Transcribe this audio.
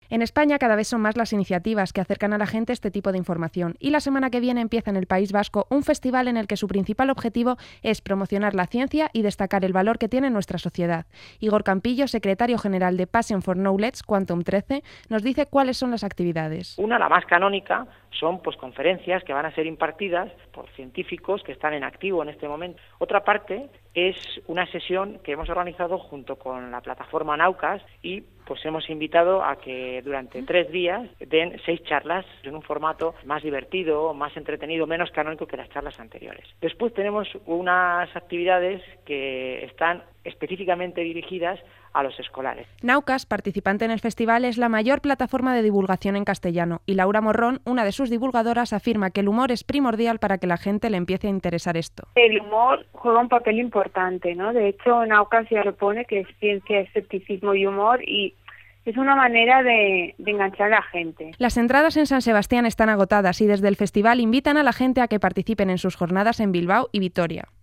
En España cada vez son más las iniciativas que acercan a la gente este tipo de información y la semana que viene empieza en el País Vasco un festival en el que su principal objetivo es promocionar la ciencia y destacar el valor que tiene en nuestra sociedad. Igor Campillo, secretario general de Passion for Knowledge, Quantum 13, nos dice cuáles son las actividades. Una, la más canónica, son conferencias que van a ser impartidas por científicos que están en activo en este momento. Otra parte es una sesión que hemos organizado junto con la plataforma Naucas y hemos invitado a que durante 3 días den 6 charlas en un formato más divertido, más entretenido, menos canónico que las charlas anteriores. Después tenemos unas actividades que están específicamente dirigidas a los escolares. Naucas, participante en el festival, es la mayor plataforma de divulgación en castellano y Laura Morrón, una de sus divulgadoras, afirma que el humor es primordial para que la gente le empiece a interesar esto. El humor juega un papel importante, ¿no? De hecho, Naucas ya lo pone, que es ciencia, escepticismo y humor, y es una manera de enganchar a la gente. Las entradas en San Sebastián están agotadas y desde el festival invitan a la gente a que participen en sus jornadas en Bilbao y Vitoria.